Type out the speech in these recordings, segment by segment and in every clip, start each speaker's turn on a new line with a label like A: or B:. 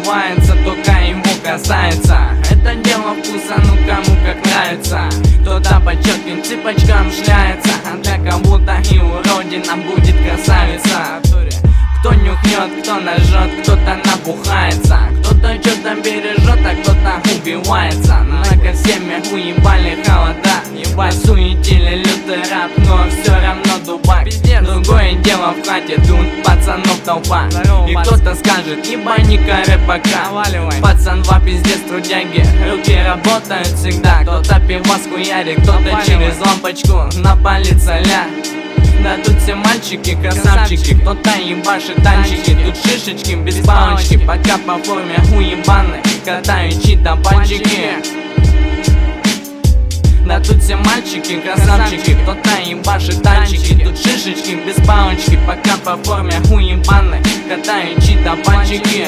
A: убивается, только ему касается. Это дело вкуса, ну кому как нравится. Кто-то по четким цепочкам шляется, а для кого-то и уродина будет красавица. Кто нюхнет, кто нажжет, кто-то напухается, кто-то что-то бережет, а кто-то убивается. На косеме уебали холода, ебать суетили лютый раб, но все равно дубак. Другое дело в хате, тут пацанов толпа. И кто-то скажет, ебани-ка рэпака. Пацан два пиздец трудяги, руки работают всегда. Кто-то пивас хуярит, кто-то через лампочку напалится ля. Да тут все мальчики, красавчики, кто-то ебашит танчики. Тут шишечки без палочки, пока по форме уебаны катают чьи-то пальчики. Да тут все мальчики, красавчики, кто-то ебашит танчики. Тут шишечки без палочки, пока по форме уебаны катают чьи-то пальчики.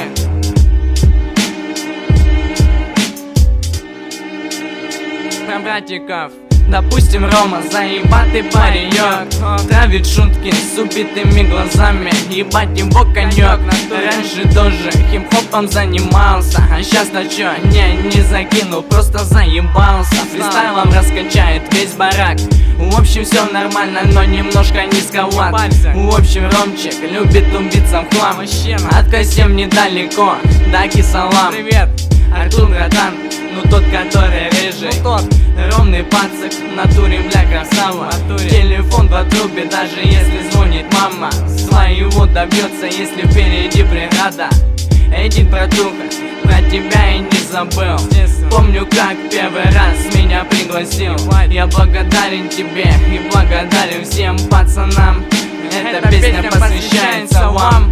A: Про братиков. Допустим, Рома, заебатый паренек, травит шутки с убитыми глазами, ебать его конек. Раньше тоже хип-хопом занимался, а щас на чё? Не закинул, просто заебался. Фристайлом раскачает весь барак. В общем, все нормально, но немножко низковат. В общем, Ромчик любит убиться в хлам. От Касем недалеко, даки салам. Привет, Артур, братан, ну тот, который рыжий. Ровный пацак, в натуре, бля, красава. Телефон в трубе, даже если звонит мама. Своего добьется, если впереди бригада. Эдик, братуха, про тебя и не забыл. Помню, как первый раз меня пригласил. Я благодарен тебе и благодарен всем пацанам. Эта песня посвящается вам.